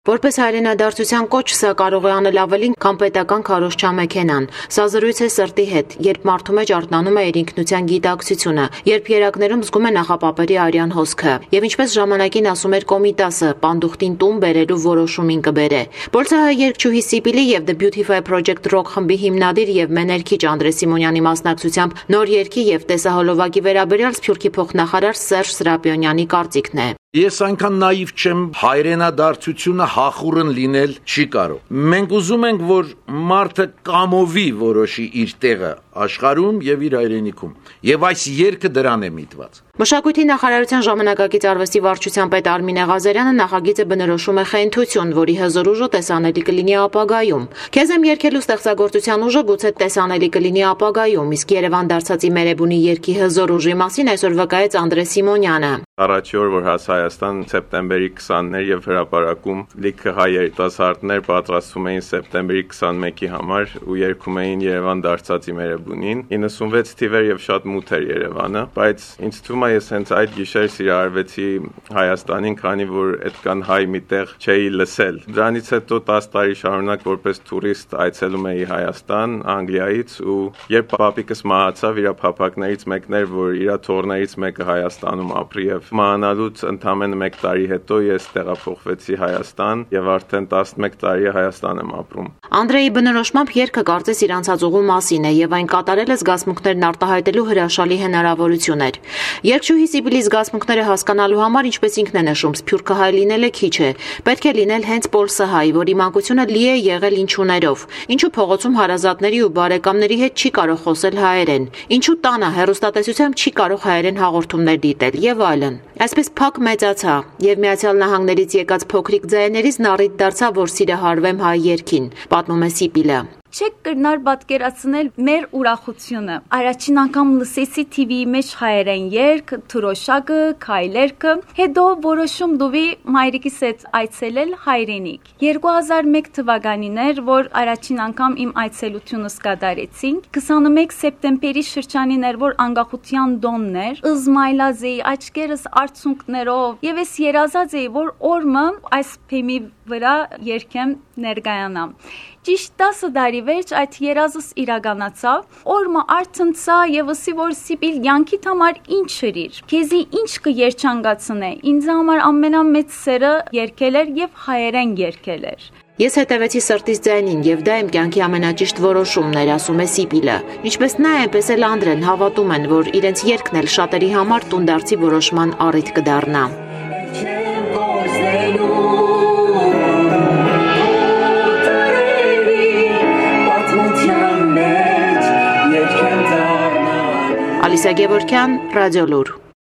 Որպես հայրենադարձության կոչ, սա կարող է անել ավելին, քան պետական քարոզչամեքենան։ Սա զրույց է սրտի հետ, երբ մարդու մեջ արթնանում է իր ինքնության գիտակցությունը, երբ երակներում զգում է նախապապերի արյան հոսքը։ Եվ ինչպես ժամանակին ասում էր Կոմիտասը, պանդուխտին տուն բերելու որոշումին կբերե։ Պոլսահայ երգչուհի Սիպիլի եւ The Beautify Project Rock խմբի հիմնադիր եւ մեներքիչ Անդրես Սիմոնյանի մասնակցությամբ նոր երգի եւ տեսահոլովակի վերաբերյալ Սփյուռքի փոխնախարար Սերժ Սրապիոնյանի կարծիքն է։ Ես այնքան նաիվ չեմ, հայրենադարձությունը հախուռն լինել չի կարող։ Մենք ուզում ենք, որ մարդը կամովի որոշի իր տեղը աշխարհում եւ իր հայրենիքում։ Եվ այս երգը դրան է միտված։ Մշակույթի նախարարության ժամանակակից արվեստի վարչության պետ Արմինե Ղազարյանը նախագիծը բնորոշում է խենթություն, որի հզոր ուժը տեսանելի կլինի ապագայում։ Քեզ եմ երգելու ստեղծագործության ուժը գուցե տեսանելի կլինի ապագայում, իսկ Երևան դարձածի Մերեբունի երգի հզոր ուժի մասին այսօր վկայեց Անդրես Սիմոնյանը։ Առաջի օր, որ հասա Հայաստան սեպտեմբերի 20-ն էր եւ հրապարակում լիքը հայ երիտասարդներ պատրաստվում էին սեպտեմբերի 21-ի համար ու երգում էին Երևան դարձածի Մերեբունին։ 96 թիվեր եւ շատ մութ էր Երևանը, բայց ինձ թվում է ես հենց այդ գիշեր սիրահարվեցի Հայաստանին, քանի որ այդքան հայ միտեղ չէի լսել։ Դրանից հետո 10 տարի շարունակ որպես տուրիստ այցելում էի Հայաստան Անգլիայից ու երբ պապիկս մահացավ, իր փափակներից մեկն էր, որ իր թոռներից մեկը Հայաստանում ապրի եւ մահանալուց ընդամենը 1 տարի հետո ես տեղափոխվեցի Հայաստան եւ արդեն 11 տարի է Հայաստան եմ ապրում։ Անդրեի բնորոշմամբ երգը կարծես իր անցածուղու մասին է եւ այն կատարել է զգացմունքներն արտահայտելու հրաշալի հնարավորություն էր։ Երգչուհի Սիպիլի զգացմունքները հասկանալու համար, ինչպես ինքն է նշում, սփյուռքը հայ լինելը քիչ է։ Պետք է լինել հենց պոլսահայ, որի մանկությունը լի է եղել ինչուներով։ Ինչու փողոցում հարազատների ու բարեկամների հետ չի կարող խոսել հայերեն։ Ինչու տանը հեռուստատեսությամբ չի կարող հայերեն հաղորդումներ դիտել եւ այլն։ Այսպես փակ մեծացա եւ Միացյալ Նահանգներից եկած փոքրիկ ձայներից նարիդ դարձա, որ սիրահարվեմ հայ երգին, պատմում է Սիպիլը։ Չեք կրնար պատկերացնել մեր ուրախությունը։ Առաջին անգամ լսեցի TV-ի մեջ հայերեն երգ, թրոշակը, քայլերքը, հետո որոշում դուվի մայրիկիս հետ այցելել հայրենիք։ 2001 թվականին էր, որ առաջին անգամ իմ այցելությունս կատարեցինք։ 21 սեպտեմբերի շրջանին էր, որ անկախության տոնն էր, ըզմայլած էի, աչքերս արցունքներով, եւ ես երազած էի, որ օրը այս փեմի վրա երգեմ ներկայանամ։ Ճիշտ 10 տարի վերջ այդ երազս իրականացավ, օրը արցնցա եւ ասի, որ Սիպիլ յանքիդ համար ինչ էր, քեզի ինչ կերջանկացնե, ինձ համար ամենամեծ սերը երգել էր եւ հայերեն երգել էր։ Ես հետևեցի սրտիս ձայնին եւ դա իմ կյանքի ամենաճիշտ որոշումն էր, ասում է Սիպիլը։ Ինչպես նա, այնպես էլ Անդրեն հավատում են, որ իրենց երգն էլ շատերի համար տունդարձի որոշման առիթ կդառնա։ Ալիսա Գևորգյան, Ռադիոլուր։